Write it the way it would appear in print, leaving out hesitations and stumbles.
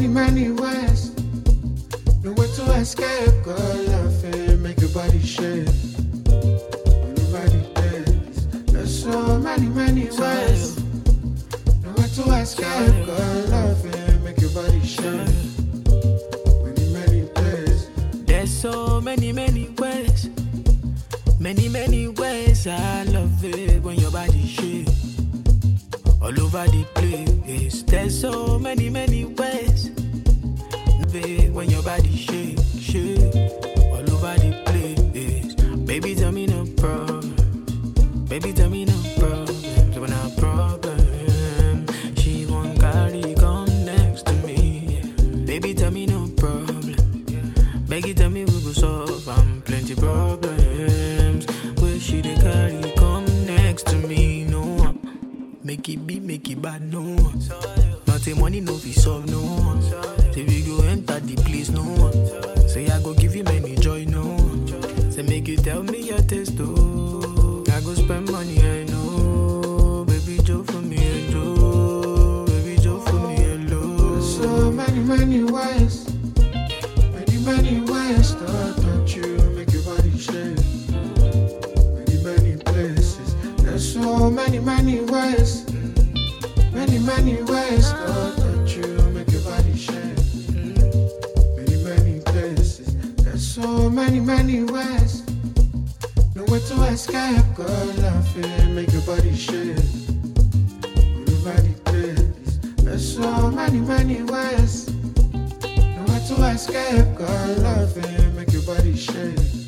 many ways. No way to escape, girl, love it, make your body shake. Everybody days. There's so many ways. No way to escape, girl, love it, make your body shake. Many days. There's so many ways. Many ways. I love it when your body shake. All over the place. There's so many ways. When your body shake, all over the place. Baby, tell me no problem. Baby, tell me no problem. So when I problem, she won't carry come next to me. Baby, tell me no problem. Baby, tell me we go solve. I'm plenty problems. Where she they carry come next to me? No, make it be, make it bad. No, nothing money no be solve. No. Say we go enter the place, no. Say I go give you many joy, no. Say make you tell me your taste, oh. I go spend money, I know. Baby Joe for me, hello. Baby Joe for me, hello. So many ways. Many ways to touch you, make your body shake. Many places. There's so many ways. Many ways to touch you, make your body shake. So many ways. No way to escape, girl, love it, make your body shake. Everybody plays. There's so many ways. No way to escape, girl, love it, make your body shake.